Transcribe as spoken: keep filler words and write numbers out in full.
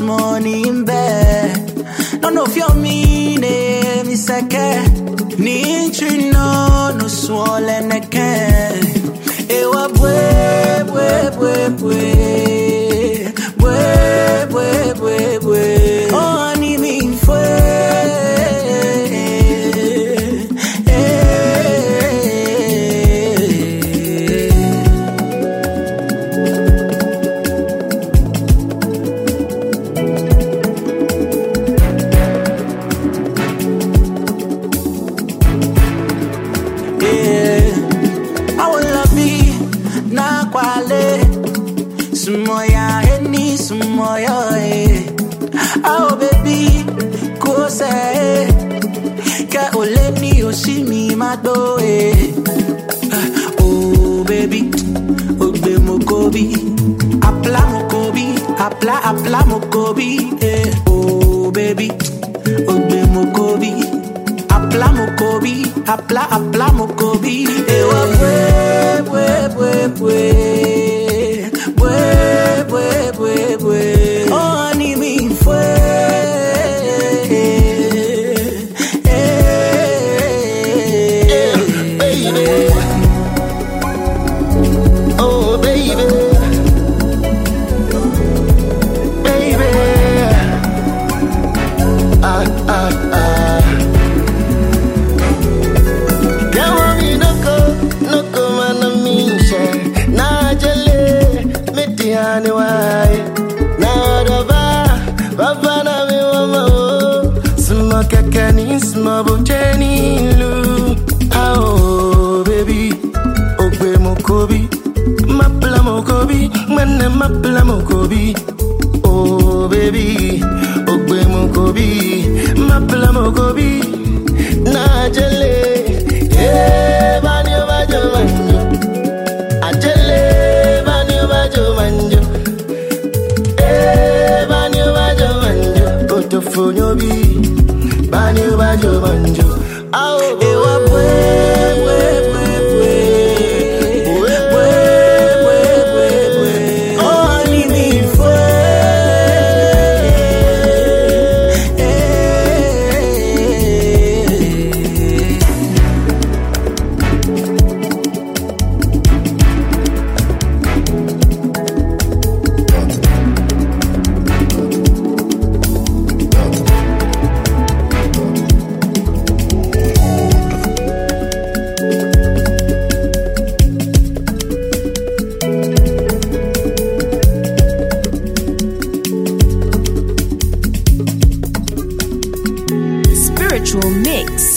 money in bed. None of your meaning is a cat. Nitri no no swollen again. Ewa bwe bwe bwe bwe bwe bwe bwe bwe. Oh, ni mi fue. Sumoya eni sumoya eh. Oh baby, ko say ka oleni oshimi mado eh. Oh baby, ogbe mokobi, apla mokobi, apla apla mokobi eh. Oh baby, ogbe mokobi, apla mokobi, apla apla mokobi eh. Oh bwe bwe bwe bwe. Bwe, bwe, bwe, bwe. Oh, ni mi fue. Eh, eh, baby. Oh, baby. Baby. Ah, ah, ah. Now I'm no go, no go, man, I'm in share. Nah, jelly. Anyway, now the bar, Papa na me mama, smoke a canny, smoke Jenny Lou. Oh, baby, Obe Mokobi, Mapla Mokobi, Mana Mapla Mokobi. Oh, baby, Obe Mokobi, Mapla Mokobi, Najale, yeah, Banyo Bajo Manjo, Ajale, Banyo Bajo Manjo. Fonyo bi banyo banjo banjo ah ewa bwe bwe bwe bwe bwe bwe bwe bwe oh ni mi fue Spiritual Mix.